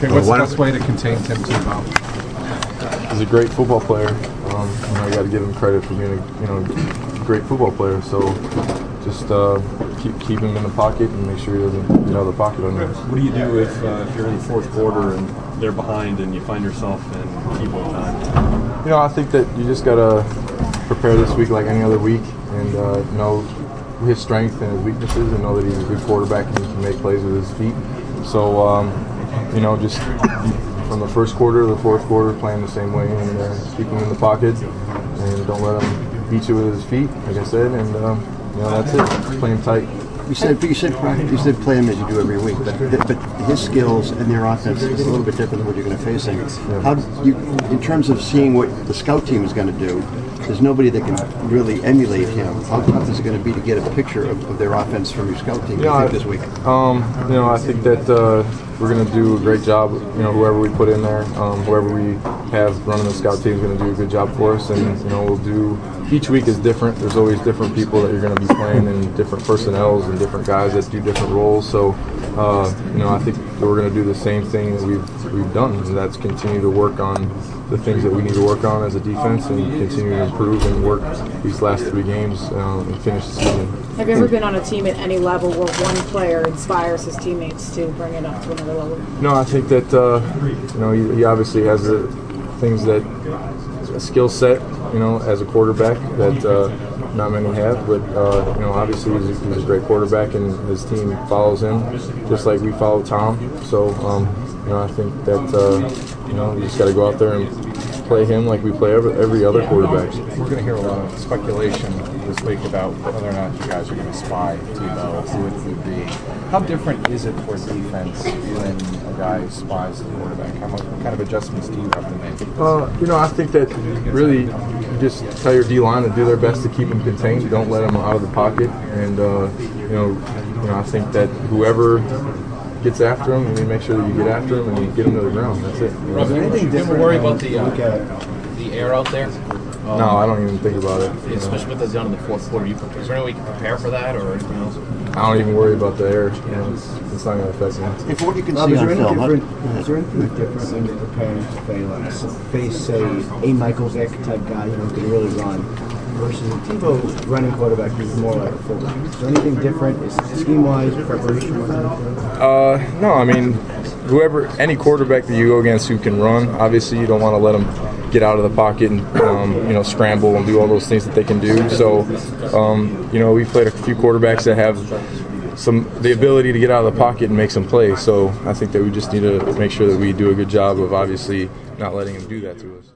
Okay, what's the best way to contain Tim Tebow? He's a great football player. I got to give him credit for being a great football player. So just keep him in the pocket and make sure he doesn't get out of the pocket on you. What do you do if you're in the fourth quarter and they're behind and you find yourself in Tebow time? I think that you just got to prepare this week like any other week and know his strengths and his weaknesses and know that he's a good quarterback and he can make plays with his feet. So, just from the first quarter to the fourth quarter, playing the same way and keep him in the pocket and don't let him beat you with his feet, like I said, and that's it. Play him tight. You said play him as you do every week, but his skills and their offense is a little bit different than what you're going to face him. Yeah. How do you, in terms of seeing what the scout team is going to do, there's nobody that can really emulate him. How tough is it going to be to get a picture of their offense from your scout team? This week? I think that we're going to do a great job. Whoever we put in there, whoever we have running the scout team is going to do a good job for us, and we'll do. Each week is different. There's always different people that you're going to be playing, and different personnels and different guys that do different roles. So, I think that we're going to do the same thing that we've done, and that's continue to work on the things that we need to work on as a defense, and continue to improve and work these last 3 games and finish the season. Have you ever been on a team at any level where one player inspires his teammates to bring it up to another level? No, I think that he obviously has the things that a skill set, as a quarterback that not many have. But obviously he's a great quarterback, and his team follows him just like we follow Tom. So I think that we just got to go out there and play him like we play every other quarterback. We're going to hear a lot of speculation this week about whether or not you guys are going to spy Tebow, who it would be. How different is it for defense when a guy spies the quarterback? What kind of adjustments do you have to make? I think that really you just tell your D-line to do their best to keep him contained. Don't let him out of the pocket. And, I think that whoever gets after him, and make sure that you get after him and you get him to the ground. That's it. Is there anything different? Worry about the air out there? No, I don't even think about it. Especially with us down in the fourth quarter. Is there any way you can prepare for that or anything else? I don't even worry about the air. It's not going to affect me. For what you can see on film, is there anything different when you're preparing to face, say, a Michael Vick type guy who can really run, versus a Tebow running quarterback who's more like a fullback? Is there anything different? Is it scheme-wise, preparation-wise? No, I mean, any quarterback that you go against who can run, obviously you don't want to let them get out of the pocket and scramble and do all those things that they can do. So, we played a few quarterbacks that have the ability to get out of the pocket and make some plays. So I think that we just need to make sure that we do a good job of obviously not letting them do that to us.